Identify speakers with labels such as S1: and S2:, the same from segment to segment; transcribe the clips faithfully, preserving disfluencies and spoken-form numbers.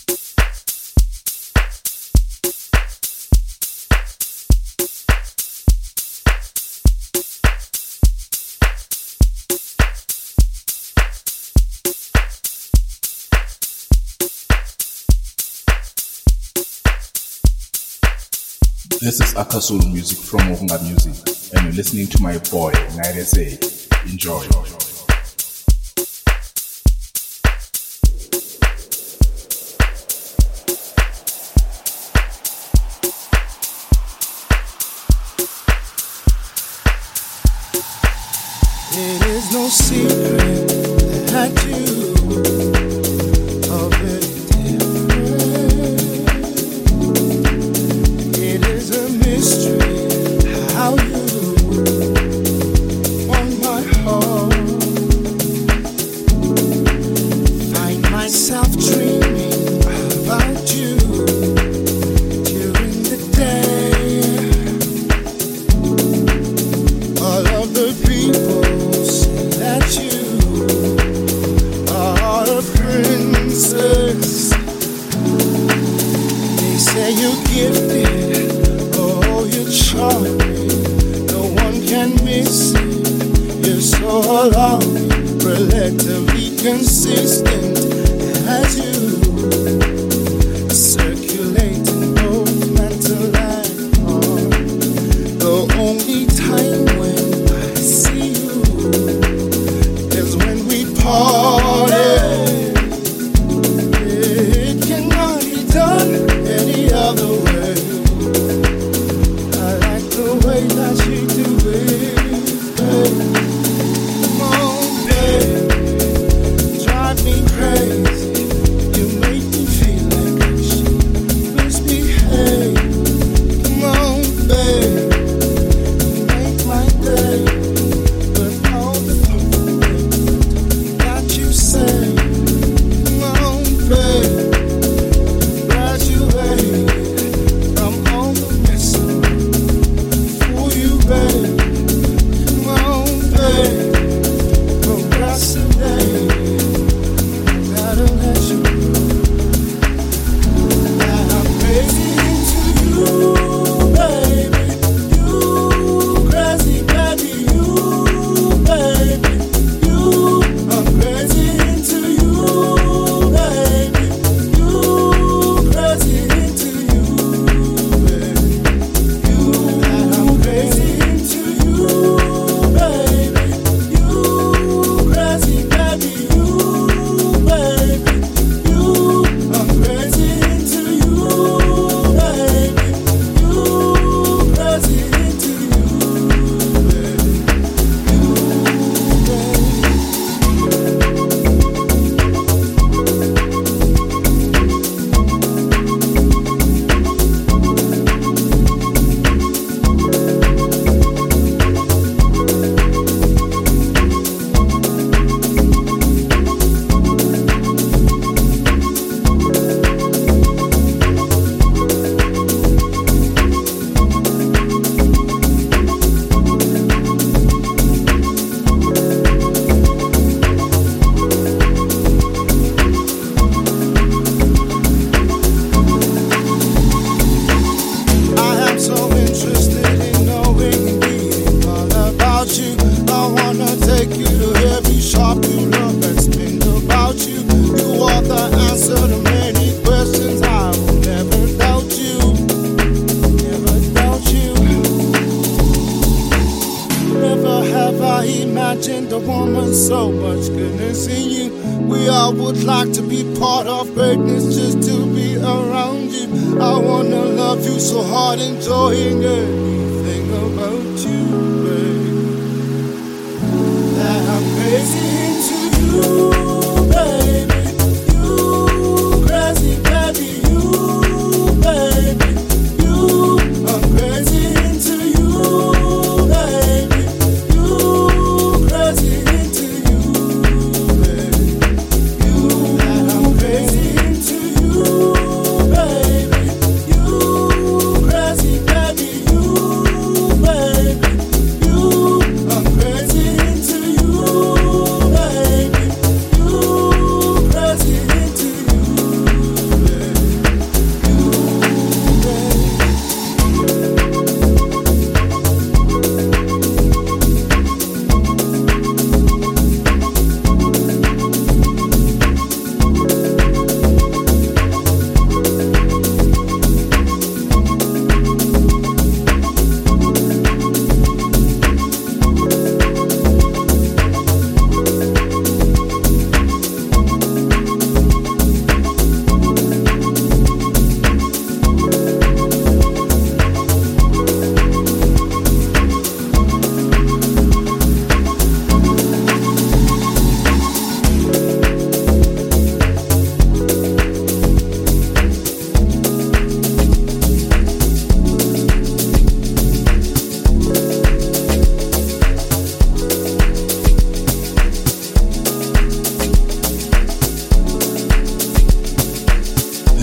S1: This is Akasulu music from Ohunga Music, and you're listening to my boy, Night S A. Enjoy.
S2: It is no secret that you are very different. It is a mystery how you won my heart. Find myself dreaming about you during the day. All of the people that you are a princess. They say you're gifted, oh you're charming, no one can miss it. You're so alarming, relatively consistent as you circulate in both mental and heart. The only time when I see you is when we party. It cannot be done any other way. I like the way that you do it, babe. Come on, babe, drive me crazy. You make me feel like I should misbehave. Come on, babe, make my day with all the things that you say. Come on, babe, graduate from all the mess for you, babe. Come on, babe, procrastinate. Gotta let you know that I'm crazy into you, baby. You crazy, baby, you, baby, you. I'm crazy into you, baby. You crazy into you, baby. You. That I'm crazy into you, baby. You crazy, baby, you, baby. You. I'm crazy into you, baby. You crazy into you, baby. I am so interested in knowing being all about you. I wanna take you to every shop you love that's been about you. You are the answer to many questions. I will never doubt you, never doubt you. Never have I imagined a woman so much goodness in you. We all would like to be part of greatness, just to be around you. I wanna love you so hard, enjoying everything about you, babe. That I'm crazy into you, baby. You crazy, baby, you, baby. You. I'm crazy into you, baby. You crazy into you, baby. You. That I'm crazy into you, baby. You crazy, baby, you, baby. You. I'm crazy into you, baby. You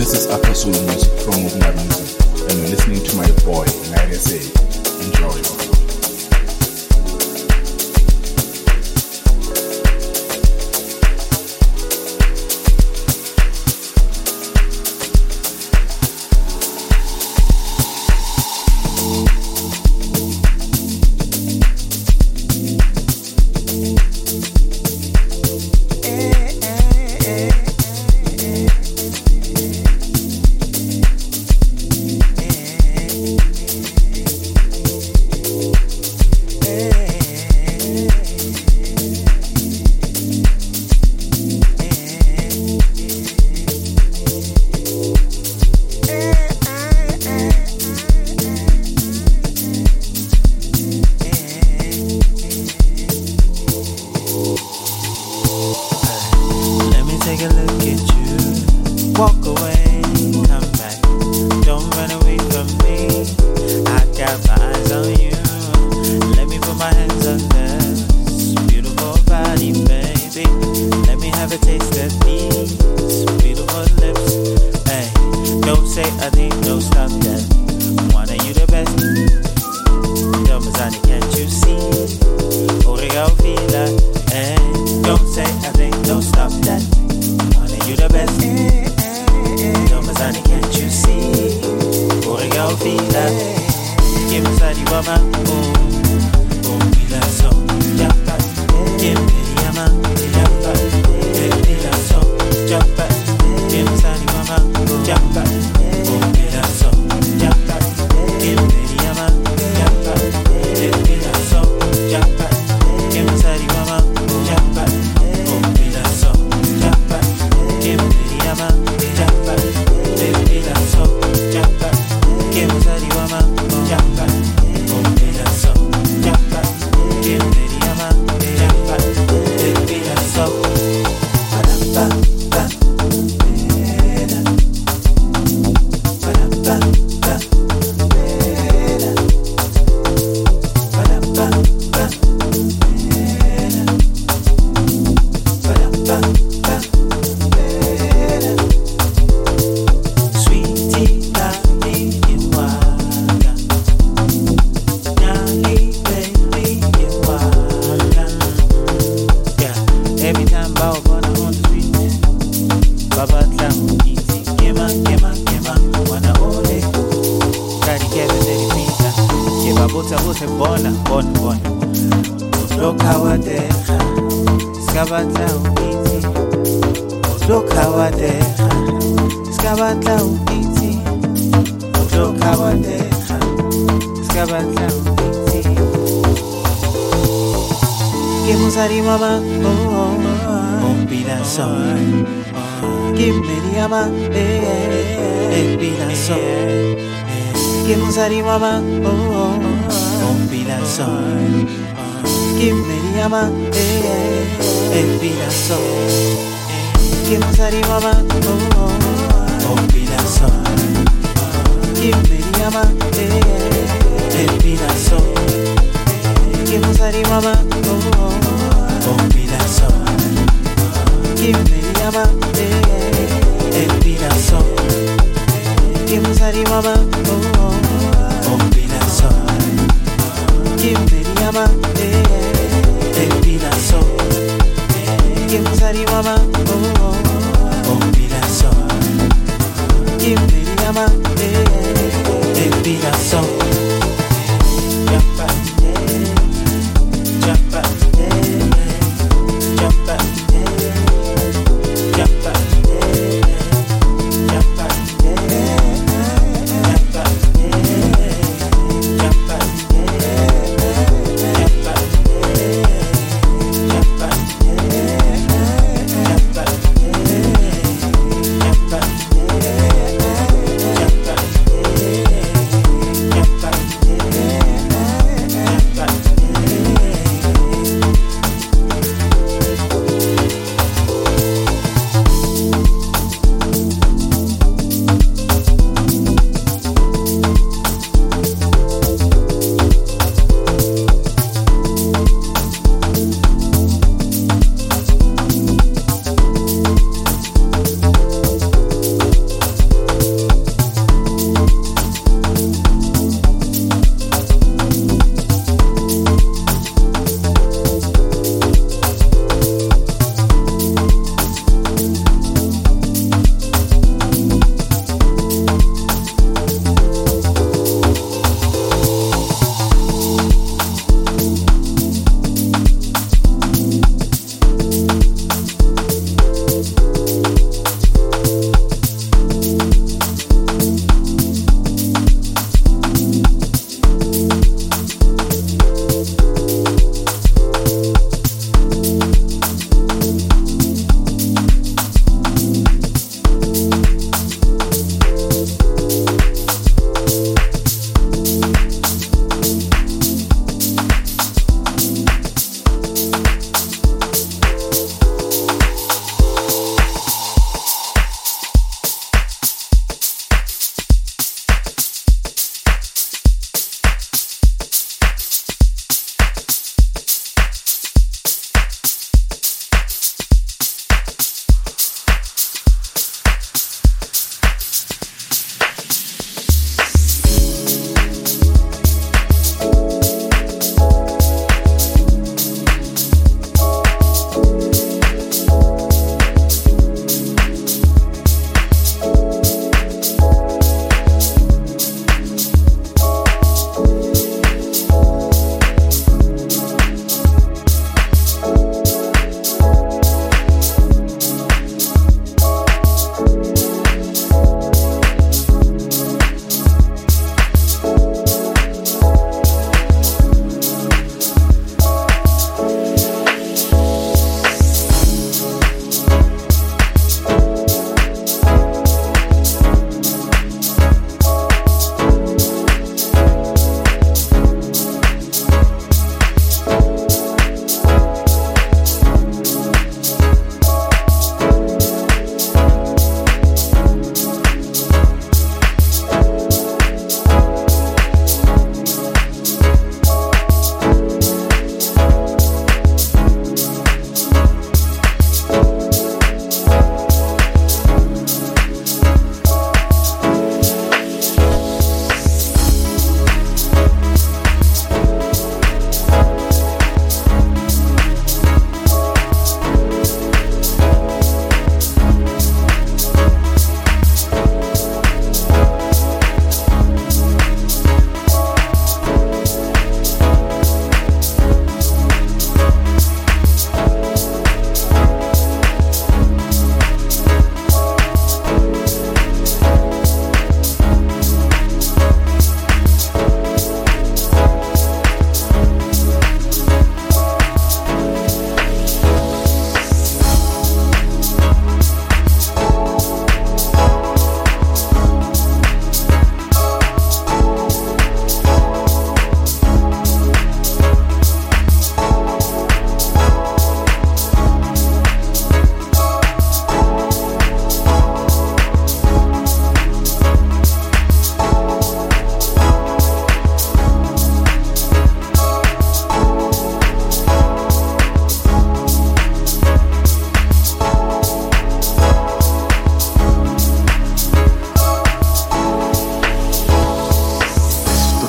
S1: This is Afro Soul music from Ogunga Music, and you're listening to my boy, Naira Say. Enjoy.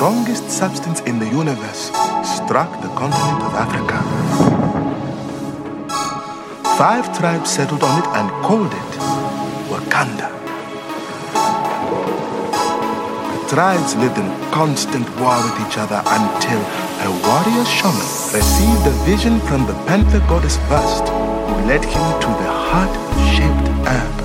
S3: strongest substance in the universe struck the continent of Africa. Five tribes settled on it and called it Wakanda. The tribes lived in constant war with each other until a warrior shaman received a vision from the panther goddess Bast, who led him to the heart-shaped herb,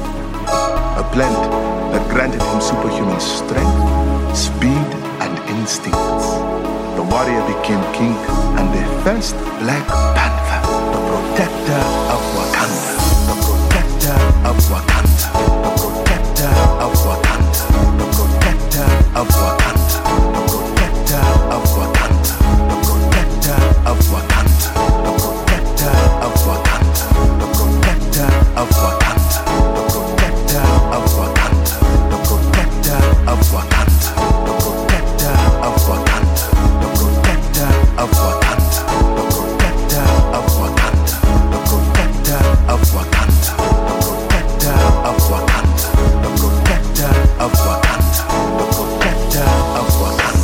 S3: a plant that granted him superhuman strength, speed, and instincts. The warrior became king and the first Black Panther, the protector of Wakanda, the protector of Wakanda, the protector of Wakanda, the protector of Wakanda, the protector of Wakanda, the protector of Wakanda, the protector of Wakanda, the protector of Wakanda, the protector of Wakanda, the protector of Wakanda, the protector of Wakanda, the protector of Wakanda, the protector of Wakanda, the protector of Wakanda, the protector of Wakanda, the protector of Wakanda, the protector of Wakanda.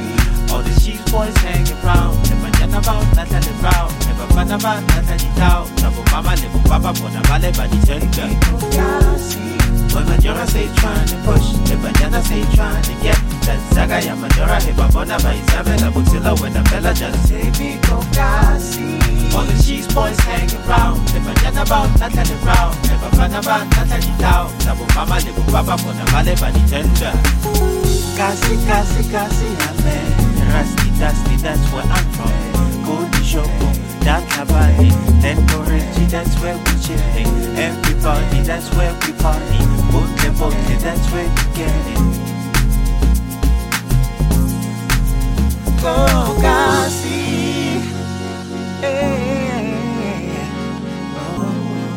S4: All the cheap boys hanging round, never about, not let it round, never fun about, not let it down. bona vale baditenda. When Majora say trying to push, the banana say trying to get that Zaga ya Majora heba bona by Isabella Butilla when the fella just say me go gassy. All the cheese boys hang around, the banana about not let it round, never fun about not let it down. Nabu mama libu baba bona vale baditenda. Gassy, gassy, gassy, amen. Rusty, dusty, that's where I'm from. Go to Shoko, that Labadi, then Koreji, that's where we chillin'. Everybody, that's where we party. Bote, bote, that's where we get it. Go, Gassi. Hey, oh,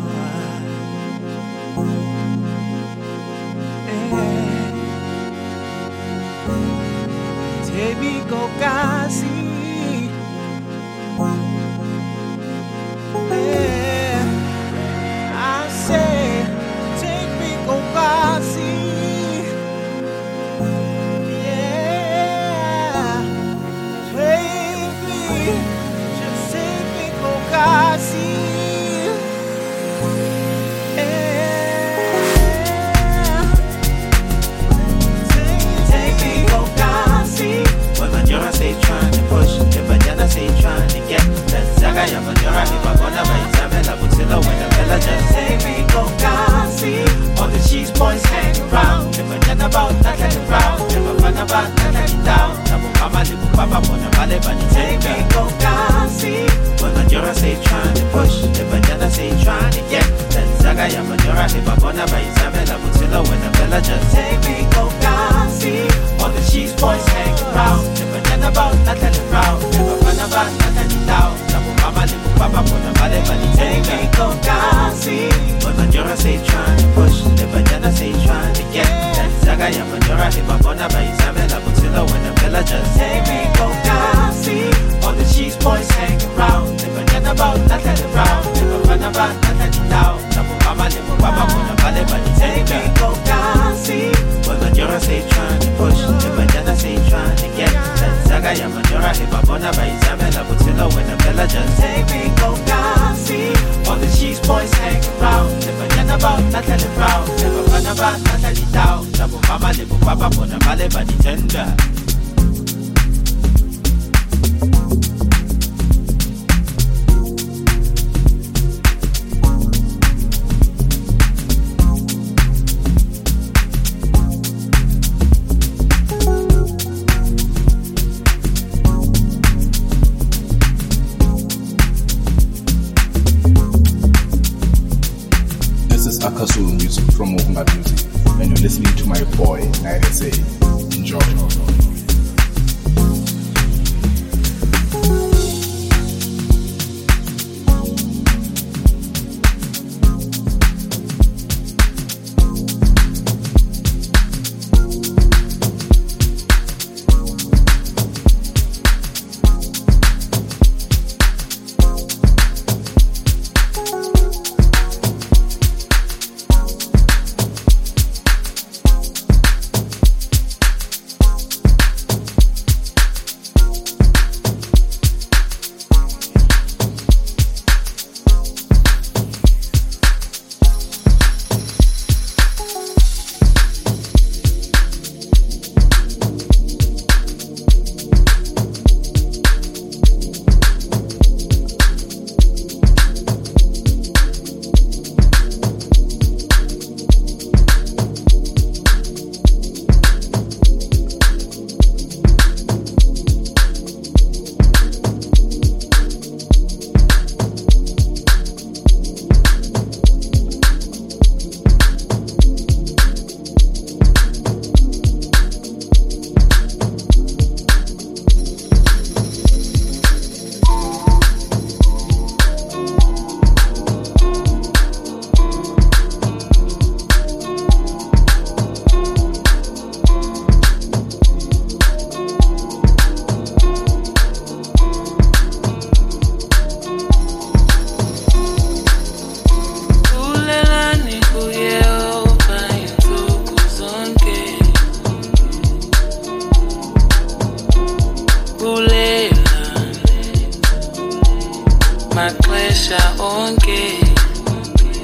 S4: hey. Take me, go, Gassi. Yeah, I say, take me, go, Gassi. Yeah, take me, just take me, go, Gassi. Yeah, take, take me, go, Gassi. When Majora say trying to push, the banana say trying to get that Zaga ya Majora heba bona by Isabella Butilla when the fella just say me go Gassi. All the cheese boys hang around, the banana about not let it round, never fun about not let it down. Nabu mama libu baba bona vale baditenda. Me go Gassi. When Majora say trying to push, the banana say trying to get that Zaga ya Majora heba bona by Isabella Butilla when the fella just say me go Gassi. All the cheese boys hang around, the banana about not let it round, never fun about not let it down. Nabu mama libu baba bona vale baditenda. Me go Gassi. When Majora say trying to push, the banana say trying to get that Zaga ya Majora heba bona by Isabella Butilla when the fella just say me go Gassi. All the cheese boys hang around, the banana about not let it round, never fun about not let it down. Nabu mama libu baba bona vale baditenda. Me go Gassi. When Majora say trying to push, the banana say trying to get that Zaga ya Majora heba bona by Isabella Butilla when the fella just say me go Gassi. All the cheese boys hang around, the banana about not let it round, never fun about not let it down. Nabu mama libu baba bona vale baditenda.
S1: Akasul music from Ohunga Music, and you're listening to my boy, Nairese. Enjoy.
S5: maxesha onke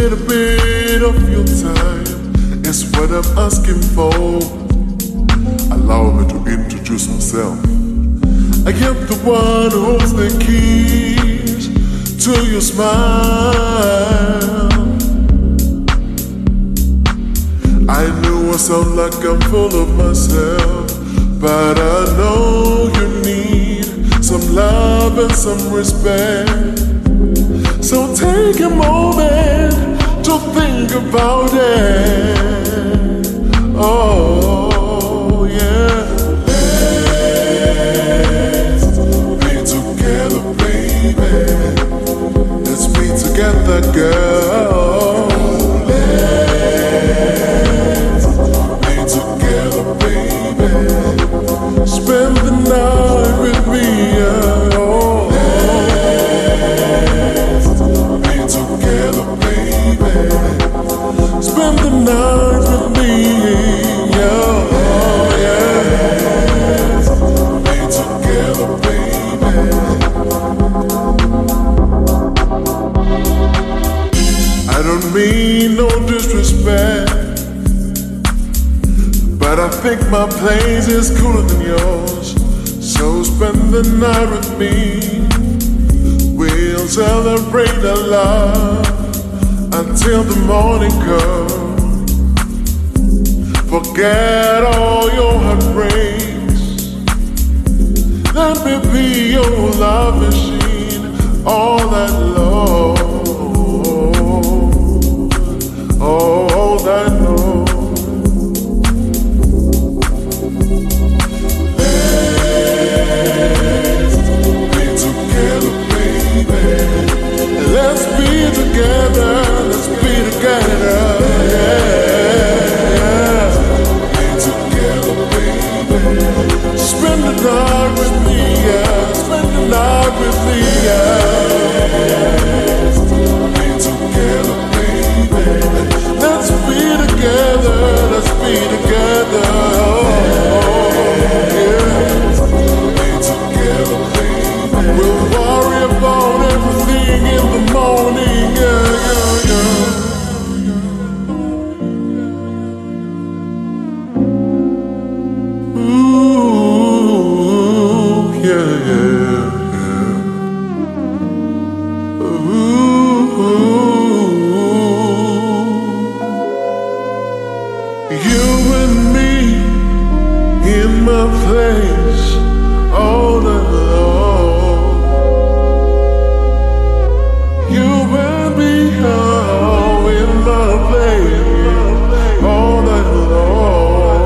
S5: little bit of your time is what I'm asking for. Allow me to introduce myself. I am the one who holds the keys to your smile. I know I sound like I'm full of myself, but I know you need some love and some respect. So take a moment to think about it. Oh, yeah. Let's be together, baby. Let's be together, girl. Let's be together, baby. Spend the night with me, yeah. Oh. Spend the night with me, yeah, oh, yeah. Be together, baby. I don't mean no disrespect, but I think my place is cooler than yours. So spend the night with me. We'll celebrate our love until the morning comes. Forget all your heartbreaks. Let me be your love machine all night long. All night long. Let's be together, baby. Let's be together. Let's be together, yeah. Be together, baby. Spend the night with me, yeah. Spend the night with me, yeah. Be together, baby. Let's be together. Let's be together, oh, yeah. Be together, baby. We'll worry about everything in the morning, yeah, yeah, yeah. Ooh, yeah, yeah, yeah. Ooh, you and me in my place all night long. You and me all in my place all night long.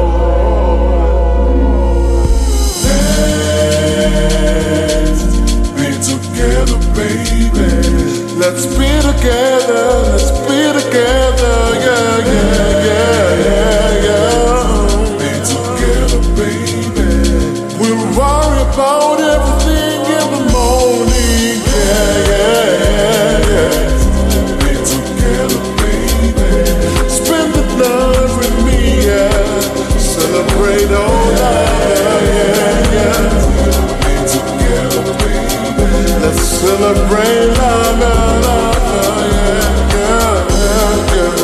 S5: Let's be together, baby. Let's be together. Let's be together, yeah, yeah, yeah, yeah, yeah. Be together, baby. We'll worry about everything in the morning, yeah, yeah, yeah, yeah. Be together, baby. Spend the night with me, yeah. Celebrate all night, yeah, yeah. Be together, baby. Let's celebrate love, love, love, yeah, yeah, yeah,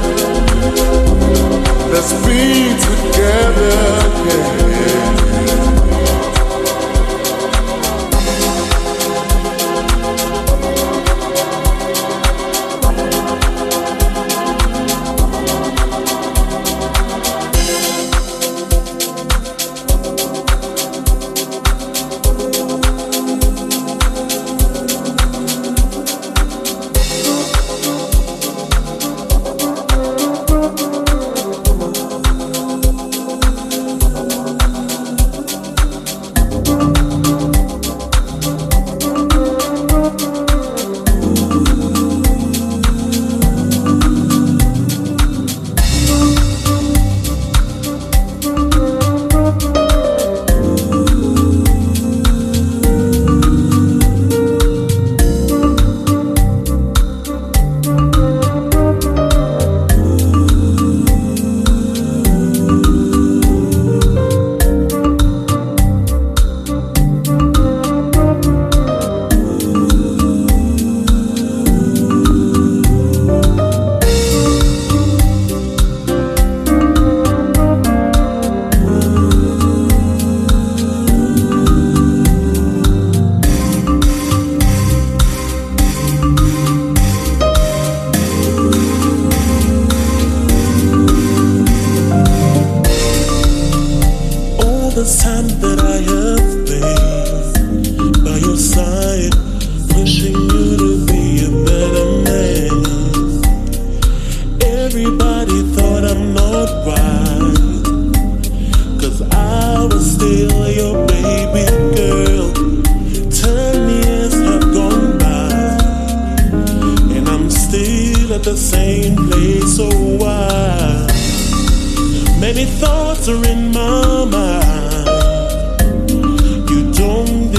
S5: yeah. Let's be together, yeah, yeah.
S6: this time that I have been by your side, pushing you to be a better man. Everybody thought I'm not right, 'cause I was still your baby girl. Ten years have gone by, and I'm still at the same place. So why? Many thoughts are in my mind. You don't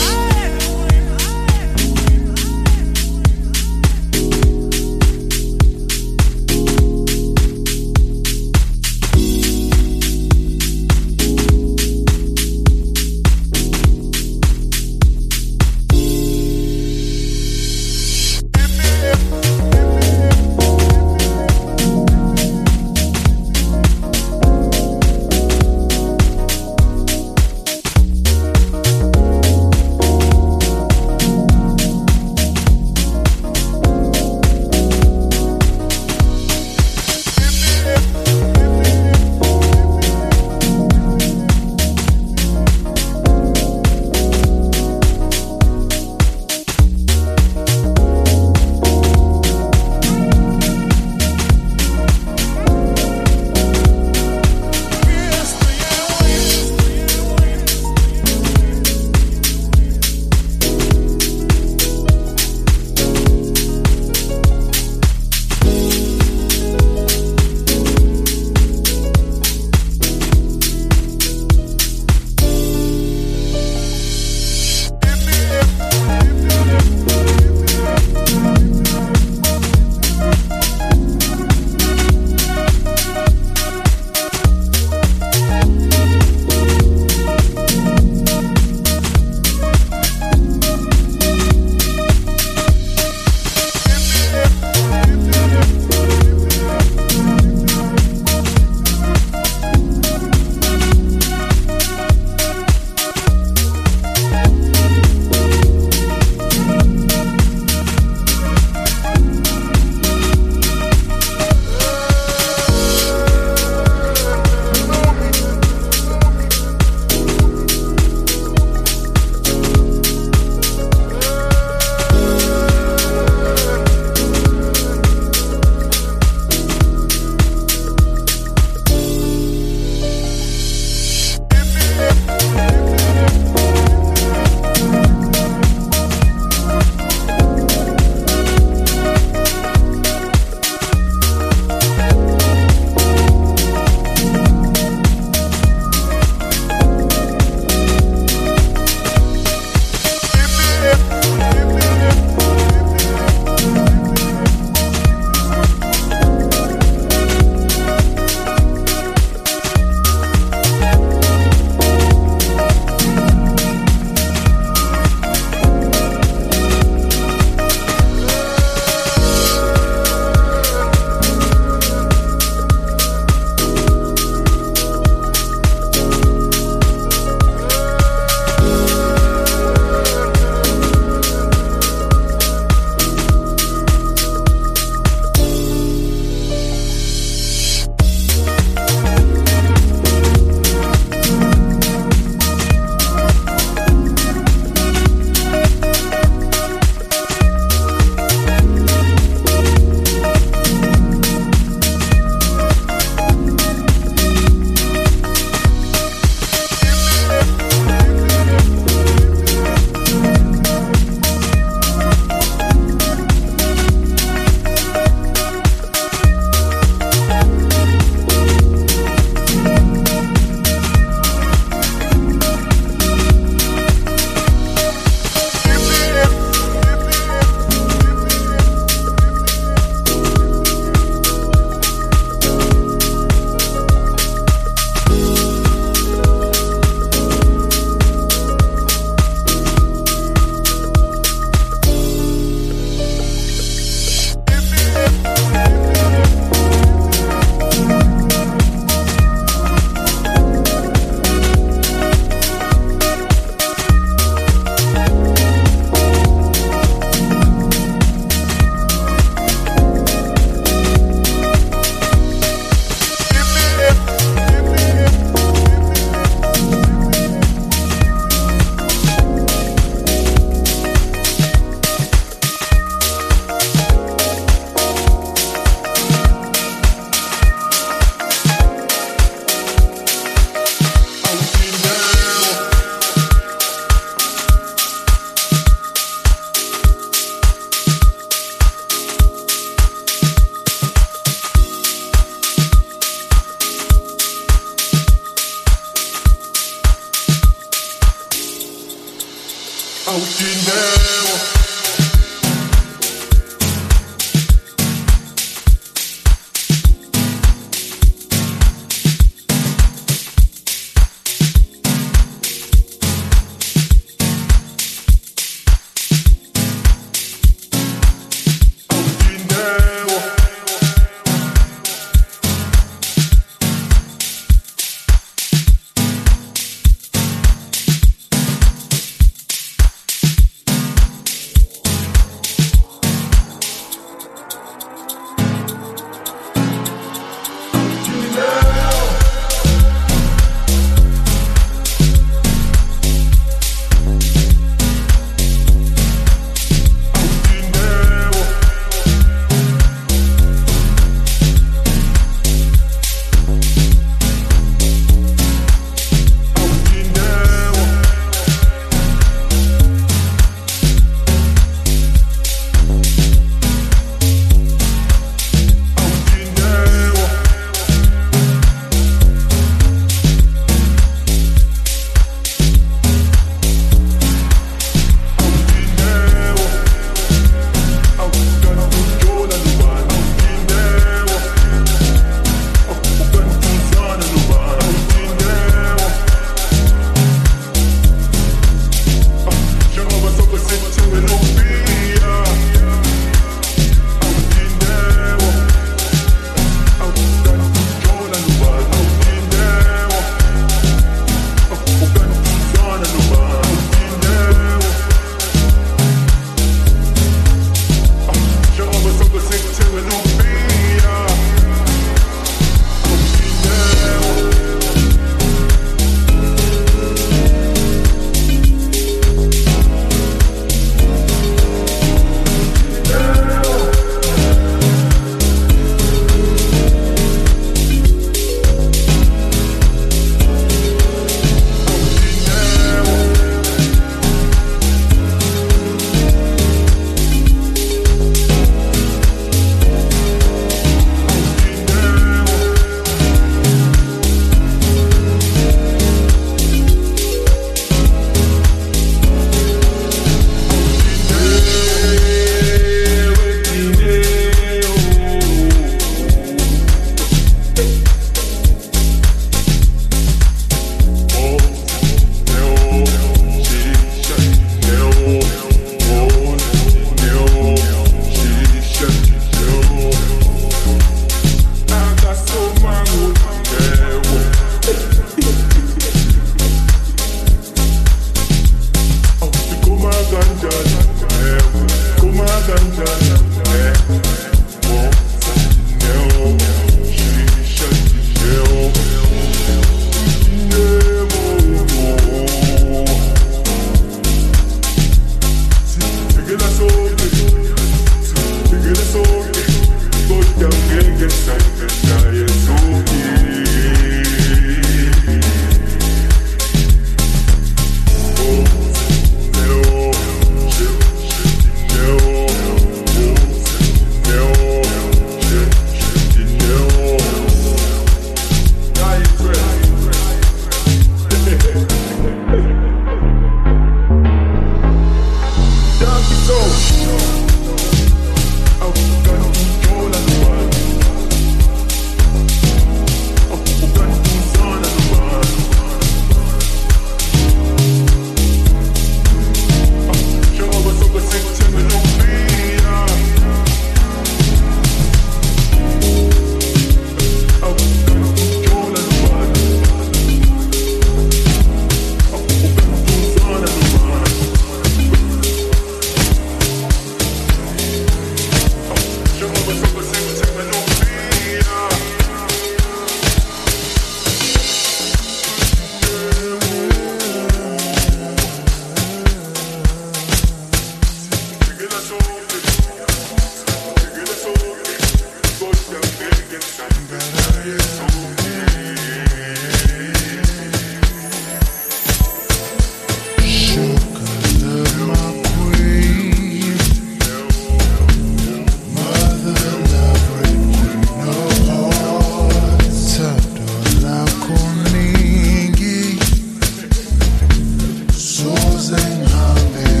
S2: Susan Harvey.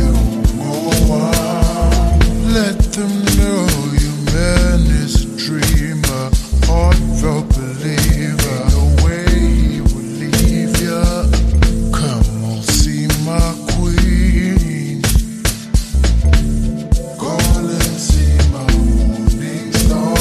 S2: to know you, man, is a dreamer, heartfelt believer. The way he would leave ya. Come on, see my queen. Call and see my morning star.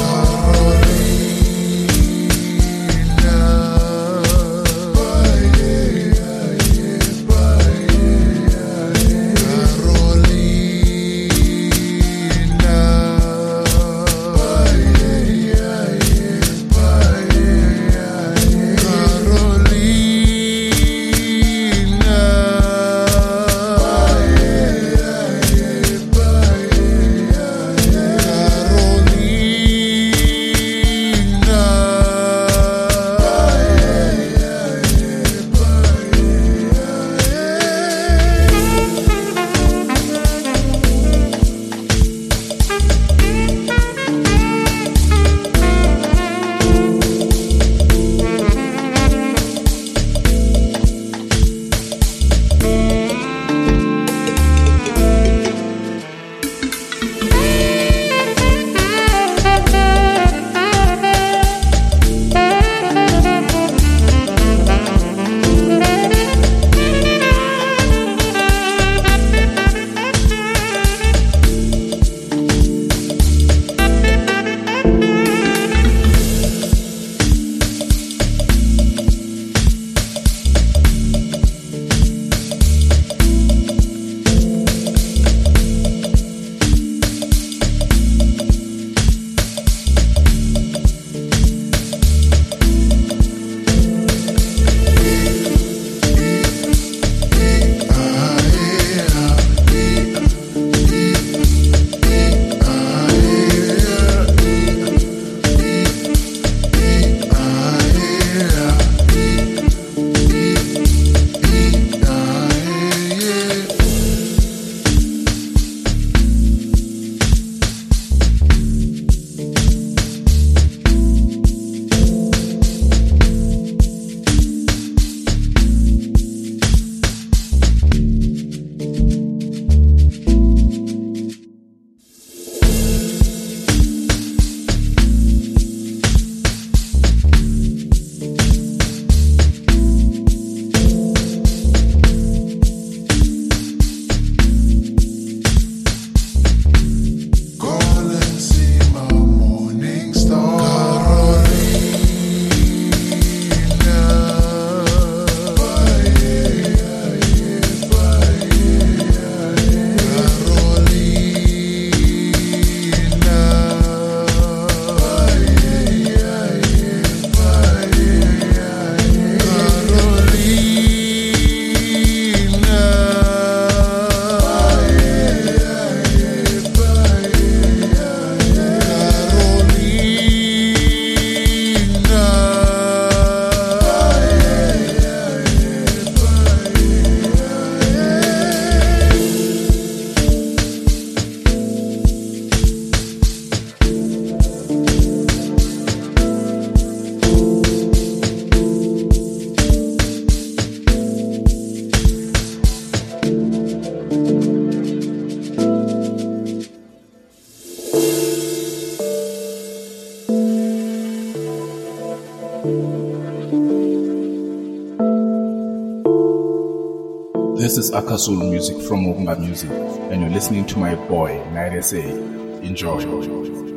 S1: This is Akasul music from Mugunga Music, and you're listening to my boy, Nairese. Enjoy.